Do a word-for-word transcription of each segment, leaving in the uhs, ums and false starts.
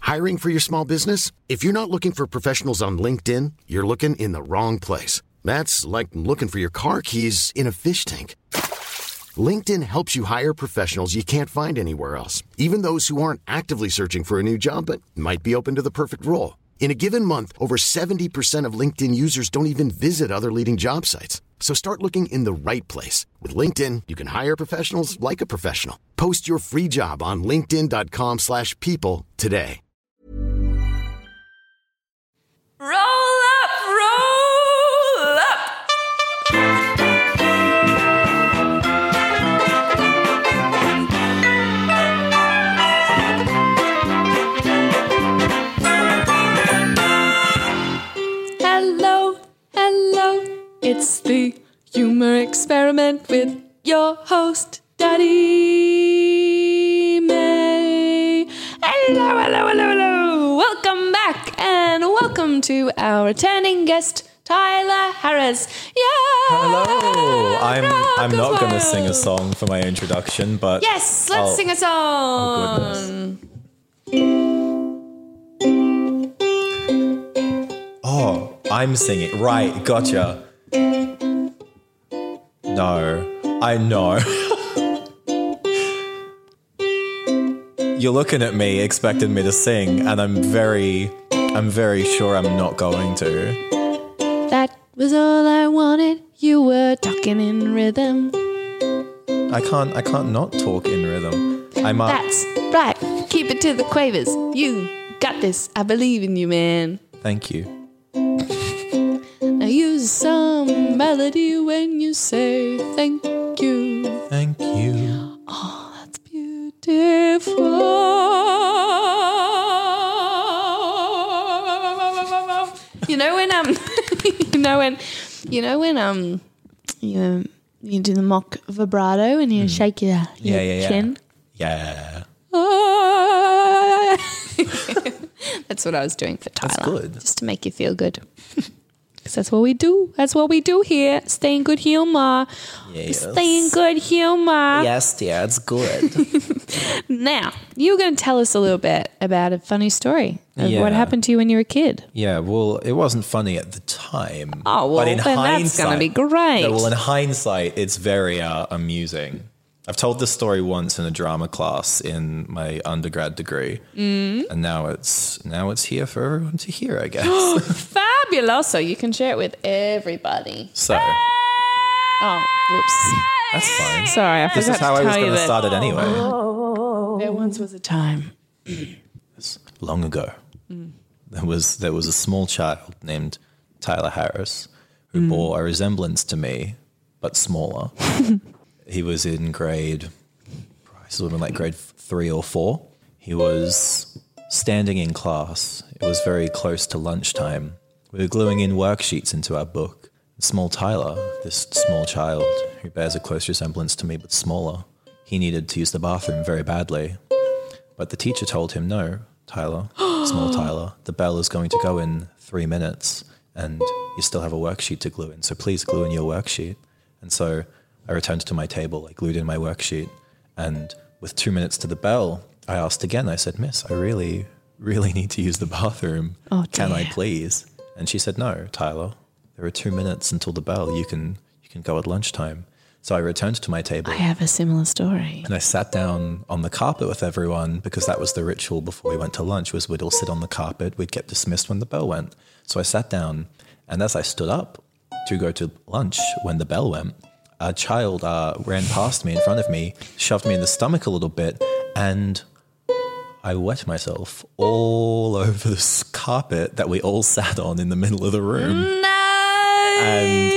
Hiring for your small business? If you're not looking for professionals on LinkedIn, you're looking in the wrong place. That's like looking for your car keys in a fish tank. LinkedIn helps you hire professionals you can't find anywhere else, even those who aren't actively searching for a new job but might be open to the perfect role. In a given month, over seventy percent of LinkedIn users don't even visit other leading job sites. So start looking in the right place. With LinkedIn, you can hire professionals like a professional. Post your free job on linkedin.com slash people today. Roll up, roll up. Hello, hello. It's the humor experiment with your host, Daddy May. Hello, hello, hello, hello. Welcome back and welcome to our returning guest, Tyler Harris. Yeah. Hello. I'm I'm not well. going to sing a song for my introduction, but Yes, let's I'll, sing a song. Oh, goodness. Oh, I'm singing. Right, gotcha. No, I know. You're looking at me expecting me to sing, and I'm very, I'm very sure I'm not going to. That was all I wanted. You were talking in rhythm. I can't, I can't not talk in rhythm. I'm up. That's right. Keep it to the quavers. You got this. I believe in you, man. Thank you. Now use some melody when you say thank you. Thank you. Oh, that's beautiful. You know when um, you know when, you know when um, you um, you do the mock vibrato and you mm. shake your, your yeah, yeah, chin. Yeah. Yeah. That's what I was doing for Tyler. That's good. Just to make you feel good. Because that's what we do. That's what we do here. Stay in good humor. Yes. Stay in good humor. Yes, dear, it's good. Now, you were going to tell us a little bit about a funny story of Yeah. what happened to you when you were a kid. Yeah, well, it wasn't funny at the time. Oh, well, but in then that's going to be great. No, well, in hindsight, it's very uh, amusing. I've told this story once in a drama class in my undergrad degree, mm. and now it's now it's here for everyone to hear, I guess. Fabulous! So you can share it with everybody. So, oh, whoops. That's fine. Sorry, I forgot This is how to I was tell going you to start it anyway. There once was a time. Long ago, mm. there was there was a small child named Tyler Harris who mm. bore a resemblance to me, but smaller. He was in grade, sort of like grade three or four. He was standing in class. It was very close to lunchtime. We were gluing in worksheets into our book. Small Tyler, this small child who bears a close resemblance to me but smaller, he needed to use the bathroom very badly. But the teacher told him, no, Tyler, small Tyler, the bell is going to go in three minutes and you still have a worksheet to glue in, so please glue in your worksheet. And so I returned to my table, I glued in my worksheet, and with two minutes to the bell, I asked again, I said, Miss, I really, really need to use the bathroom. Oh, Can I please? And she said, no, Tyler, there are two minutes until the bell. You can you can go at lunchtime. So I returned to my table. I have a similar story. And I sat down on the carpet with everyone because that was the ritual before we went to lunch, was we'd all sit on the carpet. We'd get dismissed when the bell went. So I sat down, and as I stood up to go to lunch when the bell went, a child uh, ran past me in front of me, shoved me in the stomach a little bit, and I wet myself all over this carpet that we all sat on in the middle of the room. No! And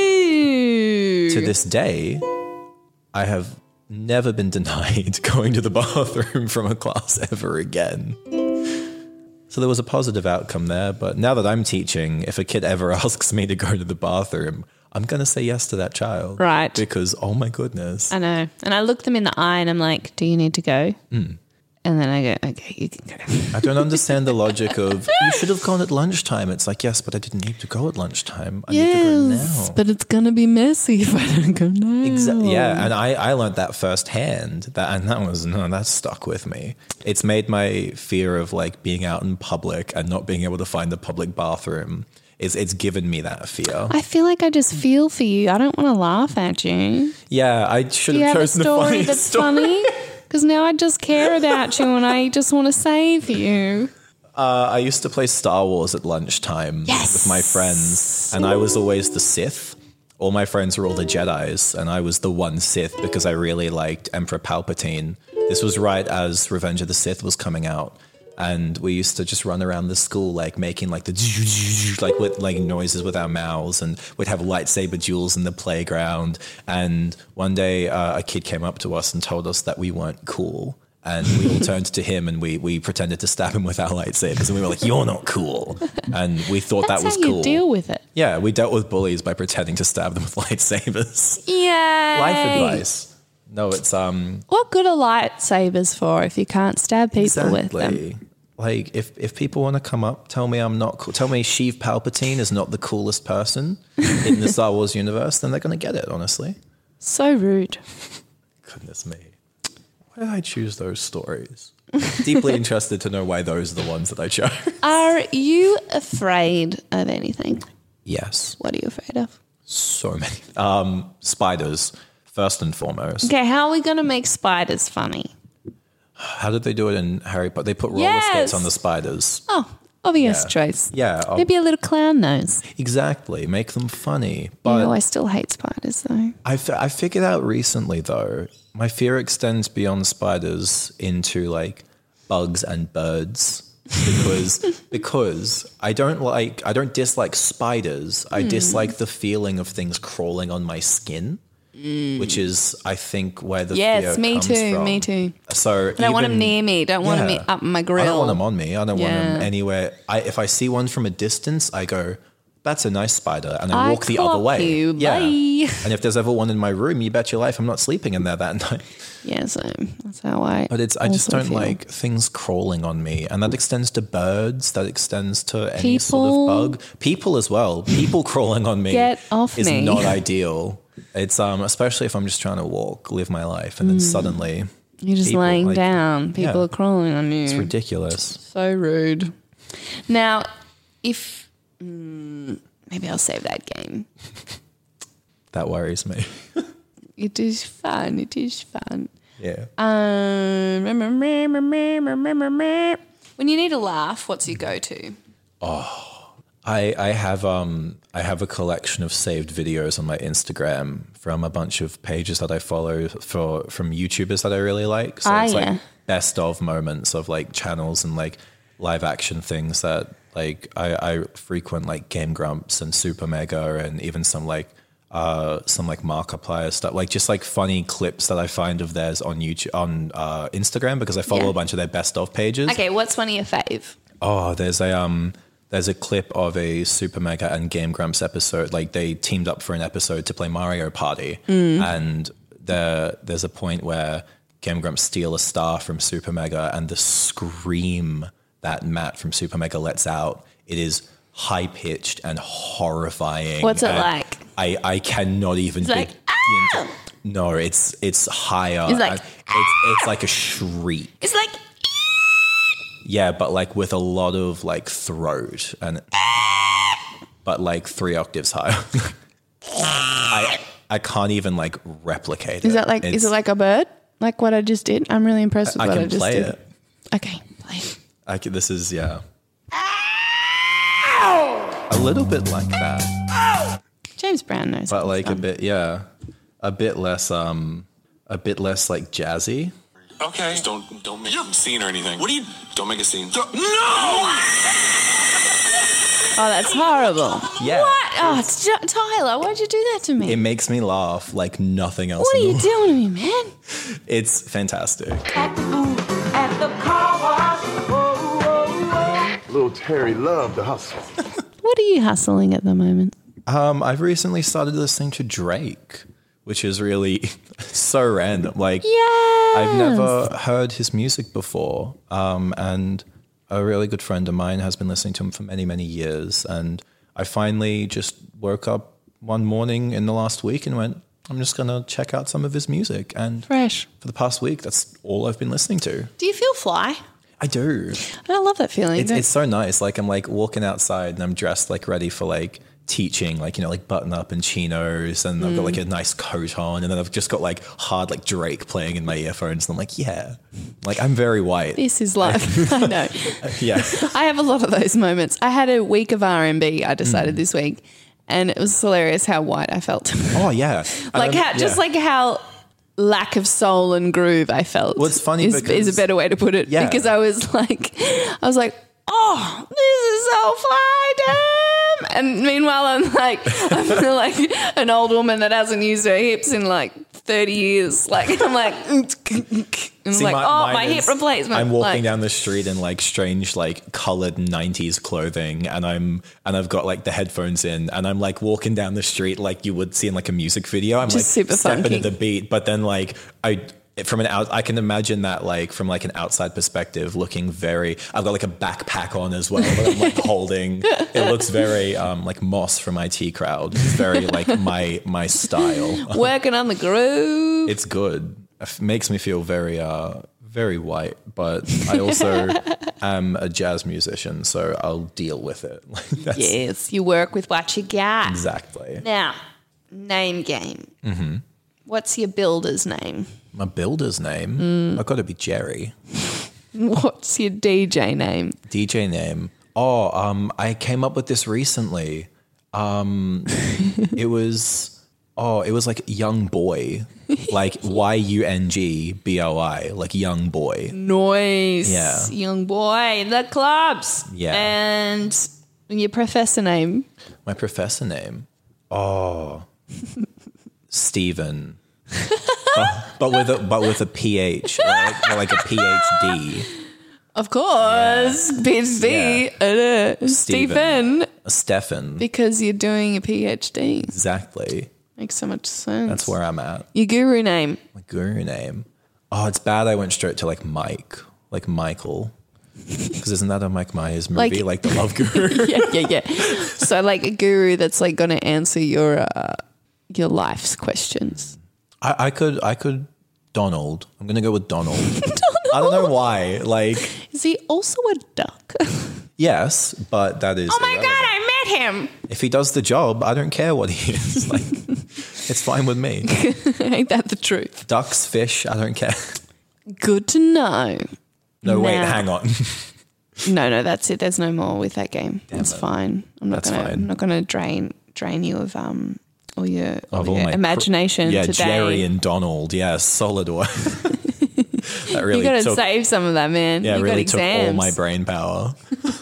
to this day, I have never been denied going to the bathroom from a class ever again. So there was a positive outcome there, but now that I'm teaching, if a kid ever asks me to go to the bathroom, I'm going to say yes to that child. Right. Because, oh my goodness. I know. And I look them in the eye and I'm like, do you need to go? Mm. And then I go, okay, you can go. I don't understand the logic of, you should have gone at lunchtime. It's like, yes, but I didn't need to go at lunchtime. I yes, need to go now. But it's going to be messy if I don't go now. Exactly. Yeah, and I, I learned that firsthand. That and that was no, that stuck with me. It's made my fear of like being out in public and not being able to find the public bathroom. It's it's given me that fear. I feel like I just feel for you. I don't want to laugh at you. Yeah, I should Do you have have a chosen the story funniest that's story. funny? Because now I just care about you and I just want to save you. Uh, I used to play Star Wars at lunchtime Yes. with my friends, and I was always the Sith. All my friends were all the Jedis, and I was the one Sith because I really liked Emperor Palpatine. This was right as Revenge of the Sith was coming out, and we used to just run around the school like making like the like with like noises with our mouths, and we'd have lightsaber duels in the playground. And one day uh, a kid came up to us and told us that we weren't cool. And we all turned to him and we we pretended to stab him with our lightsabers. And we were like, you're not cool. And we thought That's that was how you cool. deal with it. Yeah, we dealt with bullies by pretending to stab them with lightsabers. Yeah. Life advice. No, it's... um. What good are lightsabers for if you can't stab people with them? Exactly. Like, if, if people want to come up, tell me I'm not cool. Tell me Sheev Palpatine is not the coolest person in the Star Wars universe, then they're going to get it, honestly. So rude. Goodness me. Why did I choose those stories? Deeply interested to know why those are the ones that I chose. Are you afraid of anything? Yes. What are you afraid of? So many. Um, spiders, first and foremost. Okay, how are we going to make spiders funny? How did they do it in Harry Potter? They put roller Yes. skates on the spiders. Oh, obvious Yeah. choice. Yeah. I'll- Maybe a little clown nose. Exactly. Make them funny. You But know, I still hate spiders though. I, fi- I figured out recently, though, my fear extends beyond spiders into like bugs and birds. Because because I don't like I don't dislike spiders. I Hmm. dislike the feeling of things crawling on my skin, which is I think where the Yes, fear me comes too, from. me too. So I don't want them near me. Don't want them up my grill. I don't want them on me. I don't want them Yeah. anywhere. I, if I see one from a distance, I go, "That's a nice spider," and I I walk the other clock way. you, Yeah. bye. And if there's ever one in my room, you bet your life I'm not sleeping in there that night. Yeah, so that's how I. But it's I just also don't feel. like things crawling on me, and that extends to birds. That extends to any People. sort of bug. People as well. People crawling on me Get off is me. not ideal. It's um especially if I'm just trying to walk, live my life, and then suddenly You're just people, laying like- down. People yeah. are crawling on you. it's ridiculous. So rude. Now, if mm, maybe I'll save that game. That worries me. It is fun. It is fun. Yeah. Um, when you need a laugh, what's your go-to? I, I have um I have a collection of saved videos on my Instagram from a bunch of pages that I follow for from YouTubers that I really like. So Ah, it's yeah. like best of moments of like channels and like live action things that like I, I frequent, like Game Grumps and Super Mega, and even some like uh some like Markiplier stuff, like just like funny clips that I find of theirs on YouTube on uh Instagram, because I follow Yeah. a bunch of their best of pages. Okay, what's one of your fave? Oh, there's a um, there's a clip of a Super Mega and Game Grumps episode. Like they teamed up for an episode to play Mario Party, and there there's a point where Game Grumps steal a star from Super Mega, and the scream that Matt from Super Mega lets out, it is high pitched and horrifying. What's it And like? I I cannot even. It's like, begin to- no, it's it's higher. It's like, and it's, it's like a shriek. It's like, Yeah, but like with a lot of like throat and but like three octaves higher. I I can't even like replicate it. is that like, is It's- it like a bird? Like what I just did? I'm really impressed with I what I can just play did. it. Okay, play it. I can, this is yeah. A little bit like that, James Brown knows. but what's like a fun. bit yeah, a bit less um a bit less like jazzy. Okay. Just don't don't make a scene or anything. What do you? Don't make a scene. No. Oh, that's horrible. Yeah. What? Oh, it's J- Tyler, why'd you do that to me? It makes me laugh like nothing else. What are in the you world. doing to me, man? It's fantastic. Little Terry loved the hustle. What are you hustling at the moment? Um, I've recently started listening to Drake, which is really so random. Like, Yes. I've never heard his music before. Um, and a really good friend of mine has been listening to him for many, many years. And I finally just woke up one morning in the last week and went, I'm just going to check out some of his music. And Fresh. for the past week, that's all I've been listening to. Do you feel fly? I do. And I love that feeling. It's, it's so nice. Like I'm like walking outside and I'm dressed like ready for like teaching, like, you know, like button up and chinos, and I've got like a nice coat on, and then I've just got like hard like Drake playing in my earphones, and I'm like, yeah, like I'm very white. This is life. I know. Yeah. I have a lot of those moments. I had a week of R and B, I decided Mm. this week, and it was hilarious how white I felt. Oh yeah. like Um, how, just yeah. like how lack of soul and groove I felt. Well, it's funny is, because- is a better way to put it. Yeah. Because I was like, I was like, oh, this is so fly, damn. And meanwhile, I'm like, I feel like an old woman that hasn't used her hips in like thirty years. Like I'm like, and I'm See, like, my- oh, mine my hip is- replacement. I'm walking like, down the street in like strange, like colored nineties clothing, and I'm and I've got like the headphones in, and I'm like walking down the street like you would see in like a music video. I'm Just like super stepping funky. to the beat, but then like I. From an out, I can imagine that like from like an outside perspective, looking very. I've got like a backpack on as well that I'm like holding. It looks very um, like Moss from I T Crowd. It's very like my my style. working on the groove. It's good. It f- makes me feel very uh very white, but I also am a jazz musician, so I'll deal with it. Like, that's Yes, you work with what you got. exactly. Now, name game. Mm-hmm. What's your builder's name? My builder's name, I've got to be Jerry. What's your D J name? D J name. Oh, um, I came up with this recently. Um, it was oh, it was like Young Boy, like Y U N G B O I, like Young Boy. Noise. Yeah. Young boy. The clubs. Yeah. And your professor name? My professor name. Oh, Stephen. but, but with a but with a P H, like, like a P H D. Of course. PhD. Uh, Stephen. Stefan. Because you're doing a PhD. Exactly. Makes so much sense. That's where I'm at. Your guru name? My guru name. Oh, it's bad. I went straight to like Mike, like Michael, because isn't that a Mike Myers movie, Like- like, the Love Guru? yeah, yeah, yeah. So like a guru that's like going to answer your uh, your life's questions. I, I could, I could. Donald. I'm gonna go with Donald. I don't know why. Like, Is he also a duck? yes, but that is. Oh my irrelevant. God, I met him. If he does the job, I don't care what he is. Like, it's fine with me. Ain't that the truth? Ducks, fish, I don't care. Good to know. No, wait, Now- hang on. No, no, that's it. There's no more with that game. That's it. fine. I'm not That's gonna fine. I'm not gonna drain drain you of um all your, all Of all your my imagination yeah, today. Jerry and Donald. Yeah, solid work. That really you gotta took, save some of that, man. yeah, you really got took all exams. my brain power.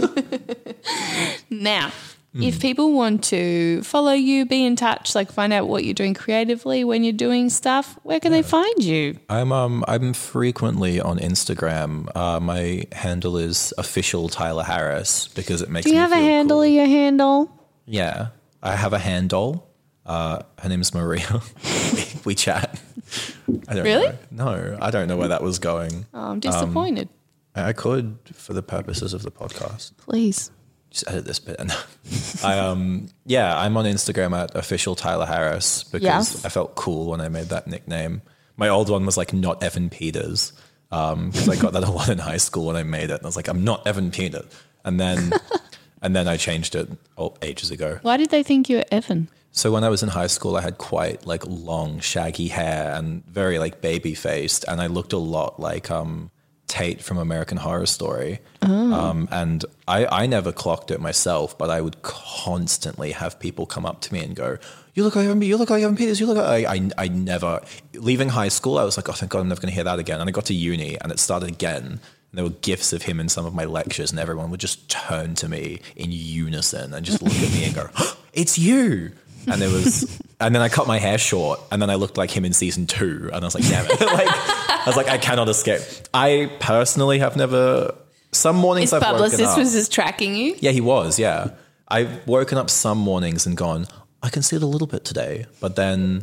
Now, Hmm. if people want to follow you, be in touch, like find out what you're doing creatively when you're doing stuff, where can they find you? I'm um I'm frequently on Instagram. Uh, my handle is official Tyler Harris because it makes Do you me have a feel handle cool. of your handle? Yeah, I have a handle. Uh, her name is Maria. we, we chat. I don't Really? know. No, I don't know where that was going. Oh, I'm disappointed. I could, for the purposes of the podcast, Please. just edit this bit. I um yeah, I'm on Instagram at official Tyler Harris because Yes. I felt cool when I made that nickname. My old one was like not Evan Peters um because I got that a lot in high school when I made it, and I was like, I'm not Evan Peters, and then and then I changed it oh, ages ago. Why did they think you were Evan? So when I was in high school, I had quite like long, shaggy hair and very like baby faced, and I looked a lot like um, Tate from American Horror Story. Um, and I, I never clocked it myself, but I would constantly have people come up to me and go, "You look like Evan, you look like Evan Peters. You look like." I, I I never leaving high school. I was like, "Oh, thank God, I'm never going to hear that again." And I got to uni, and it started again. And there were gifs of him in some of my lectures, and everyone would just turn to me in unison and just look at me and go, oh, "It's you." And there was, and then I cut my hair short, and then I looked like him in season two, and I was like, "Damn it!" Like, I was like, "I cannot escape." I personally have never. Some mornings His I've woken publicist up. was just tracking you. Yeah, he was. Yeah, I've woken up some mornings and gone, I can see it a little bit today, but then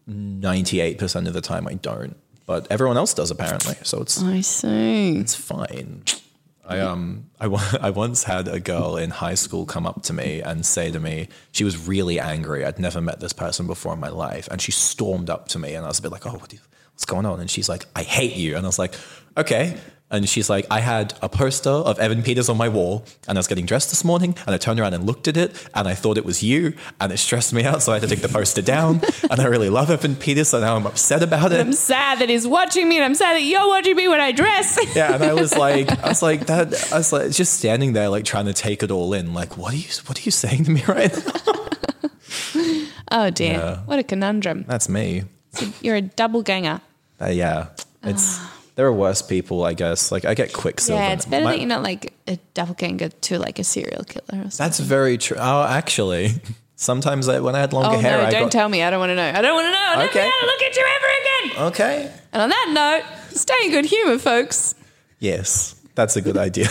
ninety-eight percent of the time I don't. But everyone else does apparently. So it's I see. it's fine. I um I, I once had a girl in high school come up to me and say to me, she was really angry. I'd never met this person before in my life. And she stormed up to me and I was a bit like, oh, what do you, what's going on? And she's like, I hate you. And I was like, okay. And she's like, I had a poster of Evan Peters on my wall and I was getting dressed this morning and I turned around and looked at it and I thought it was you and it stressed me out. So I had to take the poster down and I really love Evan Peters. So now I'm upset about it. I'm sad that he's watching me and I'm sad that you're watching me when I dress. Yeah. And I was like, I was like that. I was like, just standing there, like trying to take it all in. Like, what are you, what are you saying to me right now? Oh dear. Yeah. What a conundrum. That's me. So you're a double ganger. Uh, yeah. It's, there are worse people, I guess. Like I get Quicksilver. Yeah, it's better My- that you're not like a doppelganger to like a serial killer or something. That's very true. Oh, actually, sometimes I, when I had longer Oh hair, no, I don't got, tell me. I don't want to know. I don't want to know. I don't Okay. want to look at you ever again. Okay. And on that note, stay in good humour, folks. Yes, that's a good idea.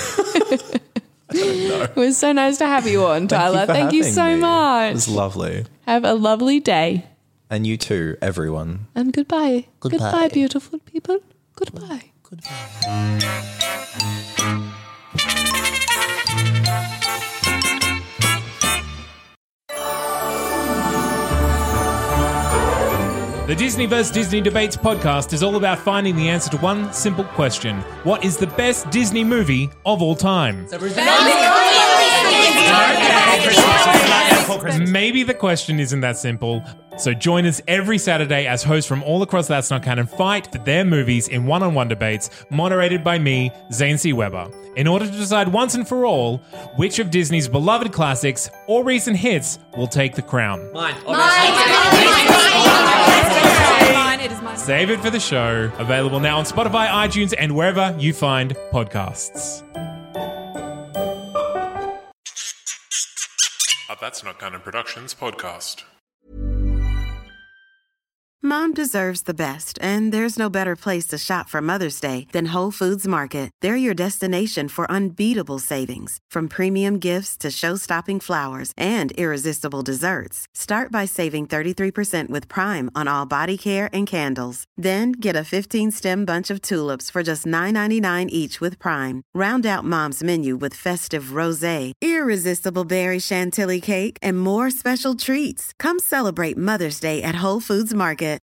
It was so nice to have you on, Tyler. for Thank you having so me. It much. was lovely. Have a lovely day. And you too, everyone. And goodbye. Goodbye. Goodbye, beautiful people. Goodbye. The Disney versus. Disney Debates podcast is all about finding the answer to one simple question. What is the best Disney movie of all time? Maybe the question isn't that simple. So join us every Saturday as hosts from all across That's Not Canon fight for their movies in one-on-one debates moderated by me, Zane C. Weber, in order to decide once and for all which of Disney's beloved classics or recent hits will take the crown. Mine. It is mine. Save it for the show. Available now on Spotify, iTunes, and wherever you find podcasts. A That's Not Canon Productions podcast. Mom deserves the best, and there's no better place to shop for Mother's Day than Whole Foods Market. They're your destination for unbeatable savings, from premium gifts to show-stopping flowers and irresistible desserts. Start by saving thirty-three percent with Prime on all body care and candles. Then get a fifteen-stem bunch of tulips for just nine ninety-nine each with Prime. Round out Mom's menu with festive rosé, irresistible berry chantilly cake, and more special treats. Come celebrate Mother's Day at Whole Foods Market.